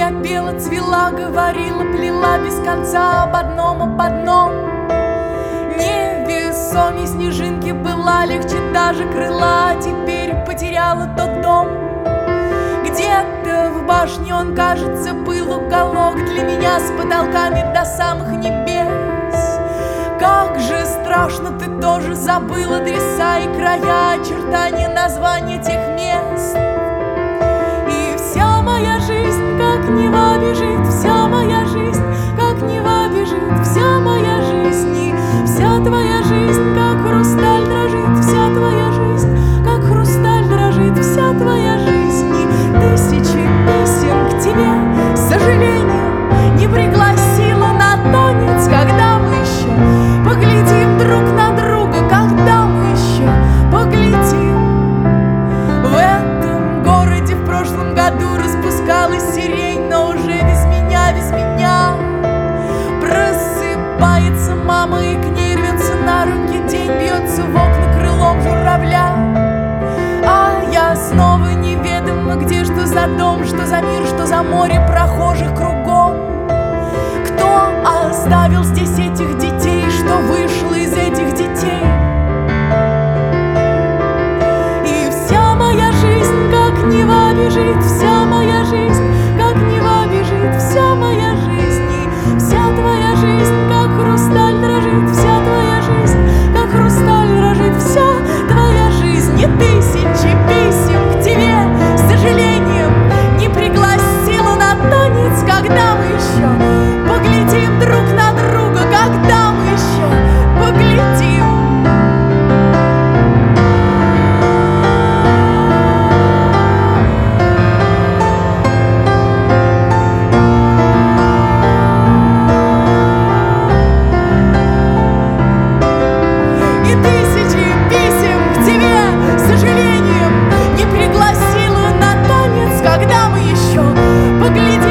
я пела, цвела, говорила, плела без конца об одном. Невесомей снежинки была, легче даже крыла, теперь потеряла тот дом. Где-то в башне он, кажется, был уголок для меня с потолками до самых небес. Как же страшно, ты тоже забыл адреса и края, очертания, названия тех мест. И вся моя жизнь, как Нева, бежит, вся моя жизнь, как Нева, бежит, вся моя жизнь. И вся твоя жизнь, как хрусталь, дрожит, вся твоя жизнь, как хрусталь, дрожит, вся твоя жизнь. И тысячи песен к тебе, с сожалением, не пригласила на танец, когда мы еще поглядим друг на друга, когда мы еще поглядим. В этом городе в прошлом году распускалась сирень, но уже без меня просыпается мама, и к ней рвется на руки день, бьется в окна крылом журавля. А я снова неведомо где, что за дом, что за мир, что за море прохожих кругом. Кто оставил здесь этих детей, что вышло из этих детей? И вся моя жизнь, как Нева, бежит, вся моя жизнь, как Нева, бежит, вся моя жизнь. И вся твоя жизнь, как хрусталь, дрожит, вся твоя жизнь, как хрусталь, дрожит, вся твоя жизнь. И тысячи писем к тебе, с сожалением, не пригласила на танец, когда мы еще поглядим друг на друга, когда мы еще поглядим. И тысячи писем к тебе, с сожалением, не пригласила на танец, когда мы еще поглядим.